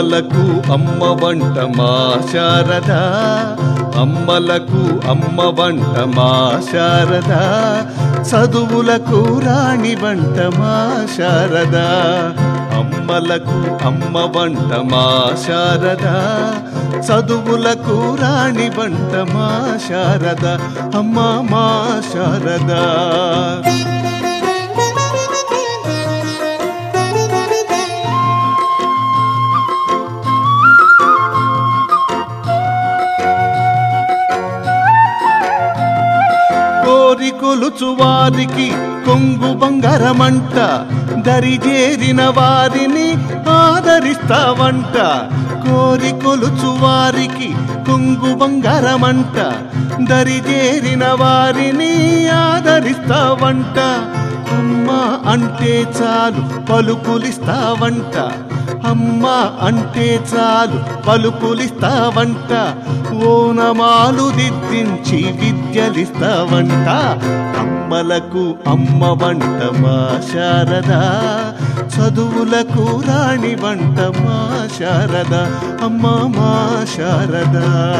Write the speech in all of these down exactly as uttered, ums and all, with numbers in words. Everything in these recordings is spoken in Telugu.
అమ్మలకు అమ్మ వంట మా శారద, అమ్మలకు అమ్మ వంట మా శారద, చదువులకు రాణి వంట మా శారద. అమ్మలకు అమ్మ వంట మా శారద, చదువులకు రాణి వంట మా శారద, అమ్మ మా శారద. కోరి కొలుచు వారికి కొంగు బంగారమంట, దరిజేరిన వారిని ఆదరిస్తావంట. కోరి కొలుచు వారికి కొంగు బంగారమంట, దరిజేరిన వారిని ఆదరిస్తావంట. అమ్మ అంటే చాలు పలుకులిస్తావంట, అమ్మ అంటే చాలు పలుకులిస్తావంట. ఓనమాలు దిద్దించి విద్యలిస్తావంట. అమ్మలకు అమ్మ వంట మా శారద, చదువులకు రాణి వంట మా శారద, అమ్మ మా శారద.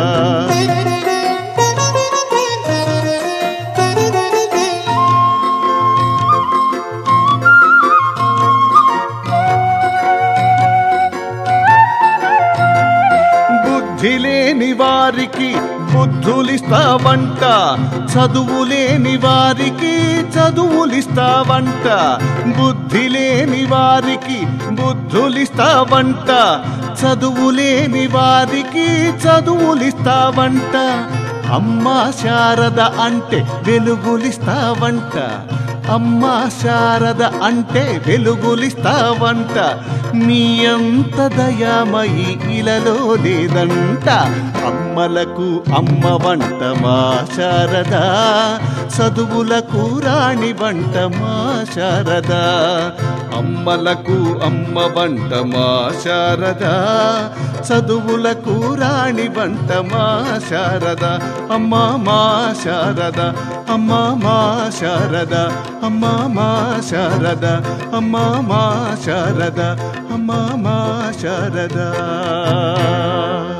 బుద్ధి లేని వారికి బుద్ధులిస్తావంట, చదువులేని వారికి చదువులిస్తావంట. బుద్ధి లేని వారికి బుద్ధులిస్తావంట, చదువులేని వారికి చదువులిస్తావంట. అమ్మ శారద అంటే వెలుగులిస్తావంట, అమ్మ శారద అంటే వెలుగులిస్తావంట. నీ అంత దయామయి ఇలలో లేదంట. అమ్మలకు అమ్మ వంట మా శారద, చదువులకు రాణి వంట మా శారద. అమ్మలకు అమ్మ వంట మా శారద, చదువులకు రాణి వంట మా శారద, అమ్మ మా శారద, అమ్మ మా శారద, అమ్మ మా శారద, అమ్మ మా శారద, అమ్మ మా శారద.